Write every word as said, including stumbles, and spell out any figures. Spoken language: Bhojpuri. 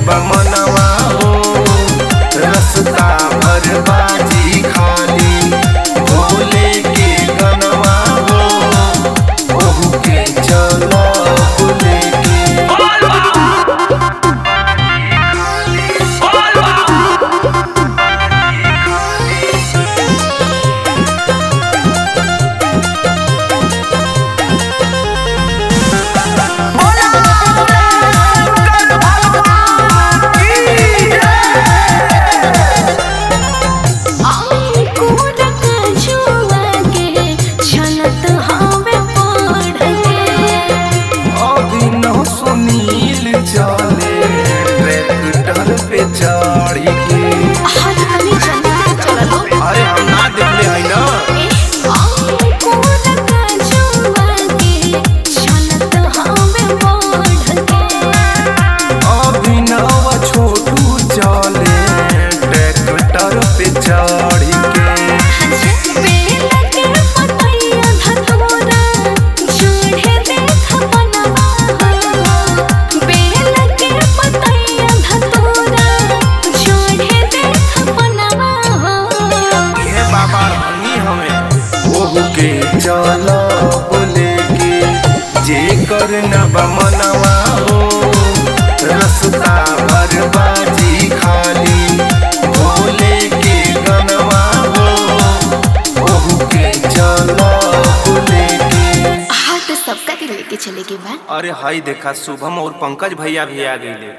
बमनवा हो रसता बर्बादी खाली भोले के गनवा हो ओहू के चलो भोले के चले ट्रैक्टर पे चढ़ी के अरे हम ना देखले है ना अभिनव छोटू चले ट्रैक्टर पे चढ़ी के के चलो बोले के जे कर न बमनवा हो रसता बर्बादी खाली भोले के गनवा हो ओहू के चलो बोले के हाँ तो सबका के लेके चले के बा। अरे हाई देखा शुभम और पंकज भैया भी आ गए।